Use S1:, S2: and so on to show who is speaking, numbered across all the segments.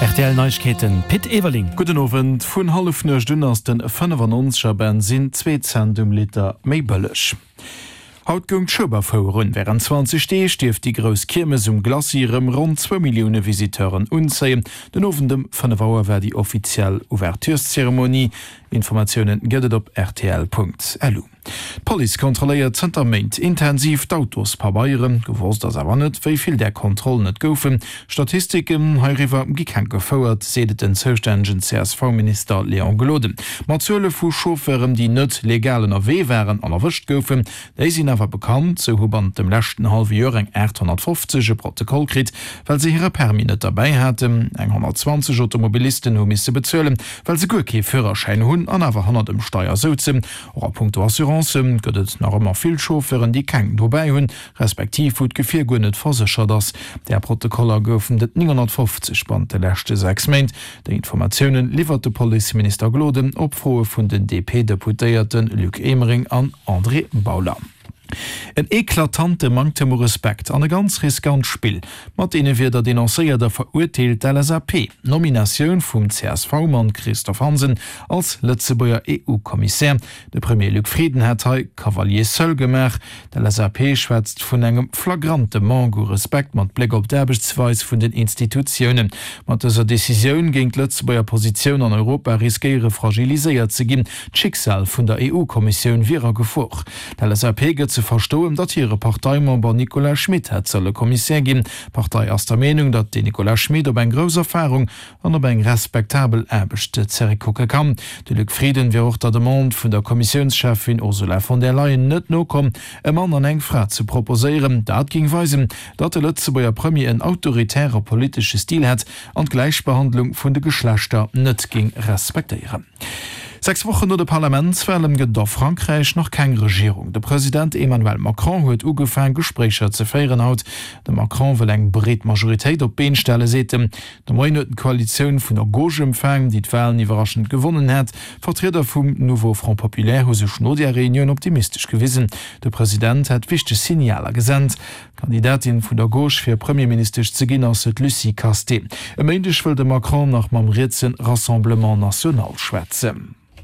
S1: RTL Neuigkeiten Pitt Ewerling.
S2: Guten Abend, vun halfner Dünnners den 95 Ben sind 2 Liter méibëllech. Haut gongt Schëberfouren wären 20 Stee stift die Gros Kirmes Glasieren rund 2 Millionen Visiteuren unzeien. Den ofendem vun der Wauer wär die offiziell Ouverturezeremonie. Informationen gëdet op rtl.lu. Police kontrolliert Zterment intensiv d'Autos pa Bayieren, gewos das awer net, wéiviel der Kontroll net goufen. Statistiken heiwwer giken gefouert, sedet den zoustägen CSV-Minister Leon Gloden. Matzule vu Chauffeuren, die net legalen AW wären an erwischt goufen, déi sinn awer bekannt, so huband dem lächten halfe Jor eng 850 Protokoll krit, weil se hire Permi net dabei hatten, eng 120 Automobilisten hun misse bezzuelen, weil se Guke Führerschein hunn an awer 100 dem Steuer sozen, oder Punkto Assurance gëtt nach immer viel Chauffeuren, die keng vorbei hunn, respektiv hut Gefir gonnet versicher dass der Protokoller goufen det 950 Band de lächte 6 Meint. De Informationen liefert de Polizeminister Gloden op Froe vun den DP-Deputéierten Luc Emering an André Bauler. En eklatante mangte mo Respekt an e ganz riskant Spiel, mat ene wie der denonseier der verurteilt LSAP. Nominatioun vum CSV-Mann Christoph Hansen als Letzebauer EU-Kommissär. De Premier Luc Frieden hat Kavalier Söll gemach. Der LSAP schwätzt vun engem flagrante Mango Respekt mat Blick op d'Erbechtsweis vun den Institutionen. Mat deser Deciioun géint Letzebauer Position an Europa riskeiere fragiliséiert ze ginn. Schicksal vun der EU-Kommission wierer gefoch. Der LSAP gët zu verstoen, dat ihre Parteimember Nicolas Schmidt het zolle Kommissär gin. Partei as der Meinung, dat de Nicolas Schmidt op eng gros Erfahrung an op eng respektabel erbechte zerrekucke kann. De Luc Frieden wie auch der Demande vun der Kommissionschefin Ursula von der Leyen net no kom, e Mann an eng Fra zu proposeieren. Dat ging weisen, dat de Letzebauer Premier en autoritärer politische Stil hat an Gleichbehandlung vun de Geschlechter net ging respektieren. 6 Wochen no de Parlamentswahlen gët der Frankreich noch kein Regierung. Der Präsident Emmanuel Macron huet ugefang Gesprächer ze feieren haut. De Macron will eng breet Majoritéit op Beenstelle seten. De moieten Koalition vun der Gauche-Empfang, die d'Wahlen iwraschend gewonnen hat, Vertreter vum Nouveau Front Populaire hu sech no der Reunion optimistisch gewissen. Der Präsident hat wichte Signaler gesendt. Kandidatin vun der Gauche fir Premierminister ze ginn ass et Lucie Casté. Emendech will de Macron nach mam Rezen Rassemblement National schwätze.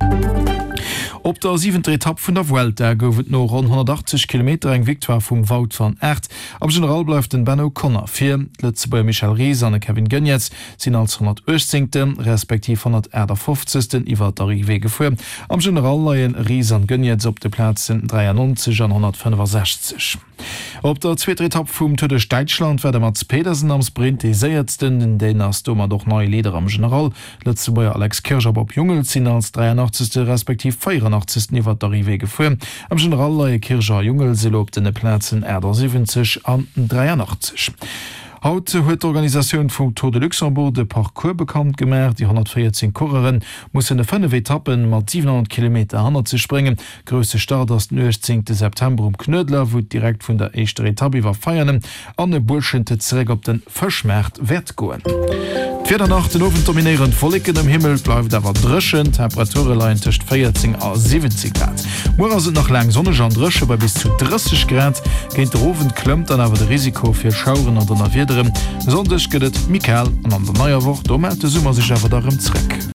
S2: Op der 7. Etappe vun der Vuelta goufet no rund 180 km eng Viktoire vum Wout van Aert. Am General bleif den Ben O'Connor 4, Letzebauer Michael Ries an Kevin Gönnetz sinn als 180. respektiv 150. iwwer der Rive gefuer. Am General leien Ries an Gönnetz op de Plätzen 93 an 165. Op der 2. Etappe vum Tour de Deutschland werde Mats Pedersen am Sprint die seiertsten, in den as dommer doch neue Leder am General. Letzebauer Alex Kircher Bob Jungel sinn als 83. respektiv 84. iwwer der Rive gefuer. Am General leie Kircher Jungel se lob den Plätzen 70 an 83. Haut huet d'Organisaioun vum Tour de Luxembourg de Parcours bekannt gemerkt. Die 114 Koreren mussssen de 5 Etappen mat 700 km han ze springen. Grösse Start ass den 18. September Knödler, wo direkt vun der 1. Etappe war feiernen, an de Burschente zeré op den Verschmerrt wert goen. Vier nach den ofen dominieren Folliken im Himmel bleif dawer dreschen, Temperaturelein techt 14 a 70 Grad. Moer sind noch lang Sonne an Drsche bei bis zu 30 Grad, géint der Ofen klëmmt an awer de Risiko fir Schauren an der Navierderen. Sondech gëtt Michael an der neuer Woche, do meldete Summer sich awer darum zreck.